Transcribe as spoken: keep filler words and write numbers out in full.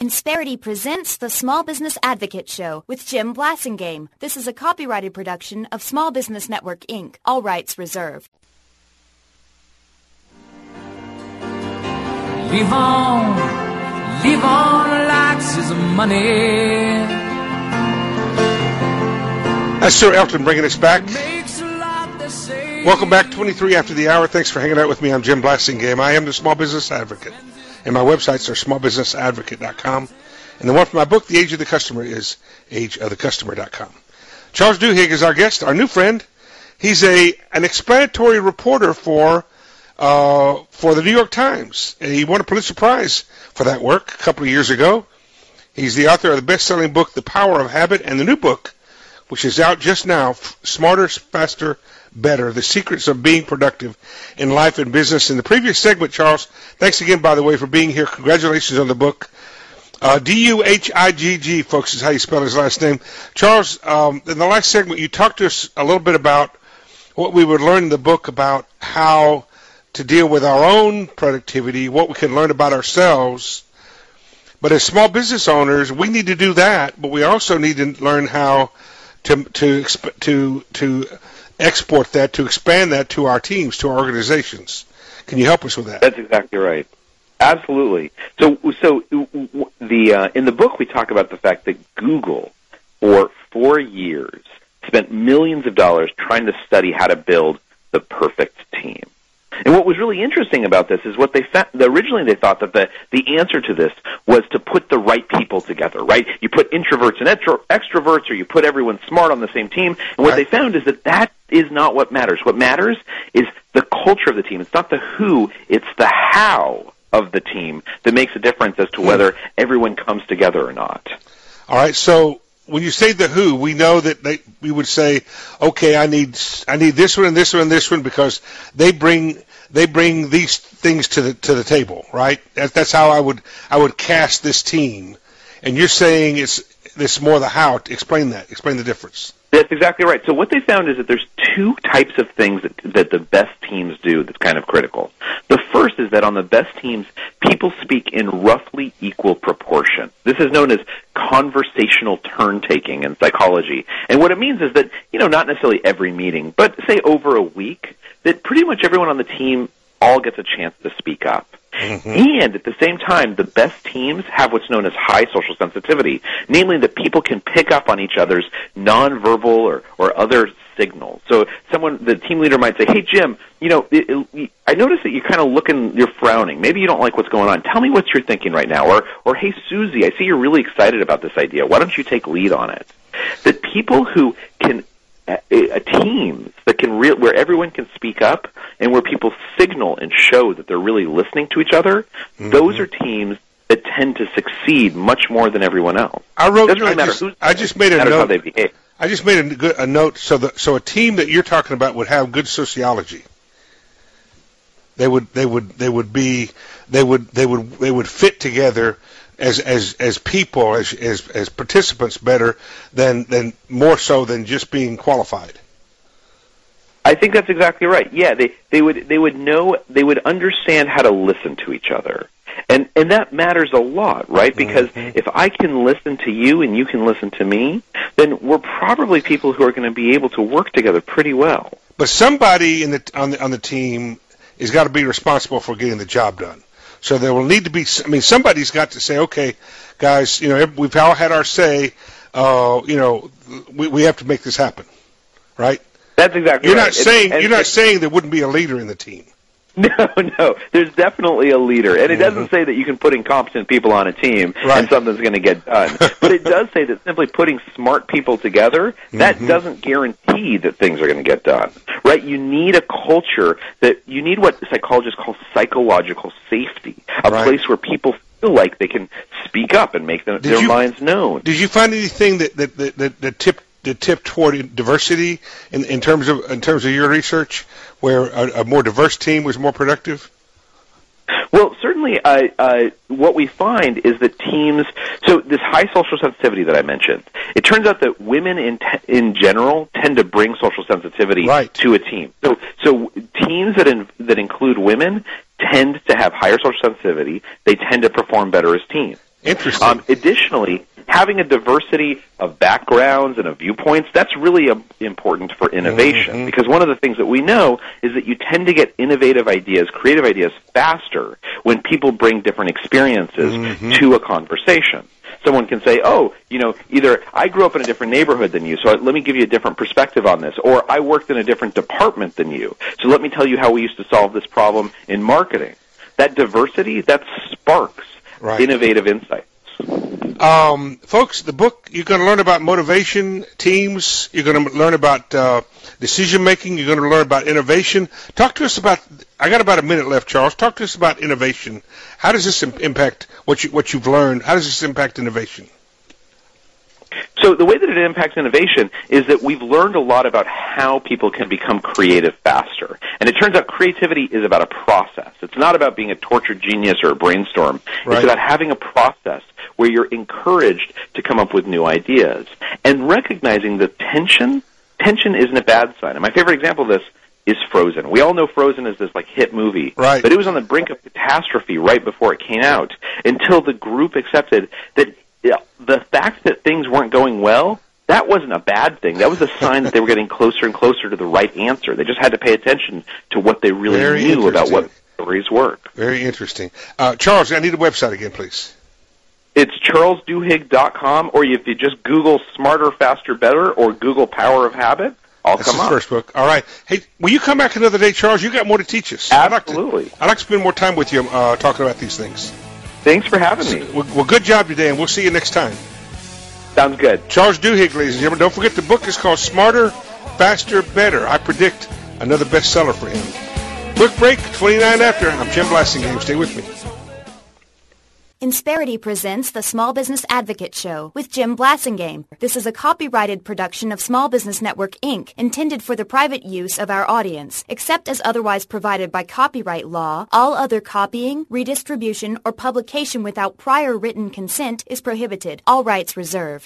Insperity presents the Small Business Advocate Show with Jim Blasingame. This is a copyrighted production of Small Business Network, Incorporated. All rights reserved. Live on, live on like there's money. That's Sir Elton bringing us back. Welcome back, twenty-three after the hour. Thanks for hanging out with me. I'm Jim Blasingame. I am the Small Business Advocate. And my websites are small business advocate dot com. And the one for my book, The Age of the Customer, is age of the customer dot com. Charles Duhigg is our guest, our new friend. He's a an explanatory reporter for uh, for the New York Times. And he won a Pulitzer Prize for that work a couple of years ago. He's the author of the best-selling book, The Power of Habit, and the new book, which is out just now, Smarter, Faster, Better, The Secrets of Being Productive in Life and Business. In the previous segment, Charles, thanks again, by the way, for being here. Congratulations on the book. Uh, D U H I G G, folks, is how you spell his last name. Charles, um, in the last segment, you talked to us a little bit about what we would learn in the book about how to deal with our own productivity, what we can learn about ourselves. But as small business owners, we need to do that, but we also need to learn how to to to to export that, to expand that to our teams, to our organizations. Can you help us with that? That's exactly right. Absolutely. So, so the uh, in the book we talk about the fact that Google, for four years, spent millions of dollars trying to study how to build the perfect team. And what was really interesting about this is what they found. Originally, they thought that the, the answer to this was to put the right people together, right? You put introverts and extro, extroverts, or you put everyone smart on the same team. And what right. they found is that that is not what matters. What matters is the culture of the team. It's not the who, it's the how of the team that makes a difference as to whether everyone comes together or not. All right, so when you say the who, we know that they, we would say, okay, I need I need this one and this one and this one because they bring they bring these things to the to the table, right? That, that's how I would I would cast this team. And you're saying it's this more the how. Explain that. Explain the difference. That's exactly right. So what they found is that there's two types of things that, that the best teams do that's kind of critical. The first is that on the best teams, people speak in roughly equal proportion. This is known as conversational turn-taking in psychology. And what it means is that, you know, not necessarily every meeting, but say over a week, that pretty much everyone on the team all gets a chance to speak up. Mm-hmm. And at the same time, the best teams have what's known as high social sensitivity, namely that people can pick up on each other's nonverbal or, or other signals. So someone, the team leader might say, hey, Jim, you know, it, it, I notice that you're kind of looking, you're frowning. Maybe you don't like what's going on. Tell me what you're thinking right now. Or, or hey, Susie, I see you're really excited about this idea. Why don't you take lead on it? That people who can Uh, teams that can re- where everyone can speak up and where people signal and show that they're really listening to each other, mm-hmm. those are teams that tend to succeed much more than everyone else. I wrote. Doesn't really I, matter just, who's I just made a note. note. How they behave. I just made a, good, a note. So the so a team that you're talking about would have good sociology. They would they would they would be they would they would they would fit together as as as people as as as participants better than than more so than just being qualified. I think that's exactly right. Yeah, they they would they would know they would understand how to listen to each other. And and that matters a lot, right? Because mm-hmm. if I can listen to you and you can listen to me, then we're probably people who are going to be able to work together pretty well. But somebody in the on the on the team has got to be responsible for getting the job done. So there will need to be, I mean, somebody's got to say, okay, guys, you know, we've all had our say, uh, you know, we, we have to make this happen, right? That's exactly you're right. Not saying, and, you're not saying there wouldn't be a leader in the team. No, no. There's definitely a leader. And it mm-hmm. doesn't say that you can put incompetent people on a team right. and something's going to get done. But it does say that simply putting smart people together, that mm-hmm. doesn't guarantee that things are going to get done. Right? You need a culture that, you need what psychologists call psychological safety, a right. place where people feel like they can speak up and make them, their you, minds known. Did you find anything that, that, that, that, that tipped the tip toward diversity in, in terms of in terms of your research, where a, a more diverse team was more productive? Well, certainly, uh, uh, what we find is that teams. So this high social sensitivity that I mentioned, it turns out that women in te- in general tend to bring social sensitivity right. to a team. So so teams that in, that include women tend to have higher social sensitivity. They tend to perform better as teams. Interesting. Um, additionally, having a diversity of backgrounds and of viewpoints, that's really uh, important for innovation. Mm-hmm. Because one of the things that we know is that you tend to get innovative ideas, creative ideas faster when people bring different experiences mm-hmm. to a conversation. Someone can say, oh, you know, either I grew up in a different neighborhood than you, so let me give you a different perspective on this, or I worked in a different department than you, so let me tell you how we used to solve this problem in marketing. That diversity, that sparks right. innovative insights. Um, folks, the book, you're going to learn about motivation, teams, you're going to learn about uh, decision-making, you're going to learn about innovation. Talk to us about, I got about a minute left, Charles. Talk to us about innovation. How does this impact what, you, what you've learned? How does this impact innovation? So the way that it impacts innovation is that we've learned a lot about how people can become creative faster. And it turns out creativity is about a process. It's not about being a tortured genius or a brainstorm. Right. It's about having a process where you're encouraged to come up with new ideas. And recognizing that tension, tension isn't a bad sign. And my favorite example of this is Frozen. We all know Frozen is this like hit movie. Right. But it was on the brink of catastrophe right before it came out until the group accepted that the fact that things weren't going well, that wasn't a bad thing. That was a sign that they were getting closer and closer to the right answer. They just had to pay attention to what they really Very knew about what stories work. Very interesting. Uh, Charles, I need a website again, please. It's charles duhigg dot com, or if you just Google Smarter, Faster, Better, or Google Power of Habit, I'll That's come his up. First book. All right. Hey, will you come back another day, Charles? You got more to teach us. Absolutely. I'd like to, I'd like to spend more time with you uh, talking about these things. Thanks for having me. Well, well, good job today, and we'll see you next time. Sounds good. Charles Duhigg, ladies and gentlemen. Don't forget the book is called Smarter, Faster, Better. I predict another bestseller for him. Quick break, twenty-nine after. I'm Jim Blasingame. Stay with me. Insperity presents the Small Business Advocate Show with Jim Blasingame. This is a copyrighted production of Small Business Network, Incorporated, intended for the private use of our audience. Except as otherwise provided by copyright law, all other copying, redistribution, or publication without prior written consent is prohibited. All rights reserved.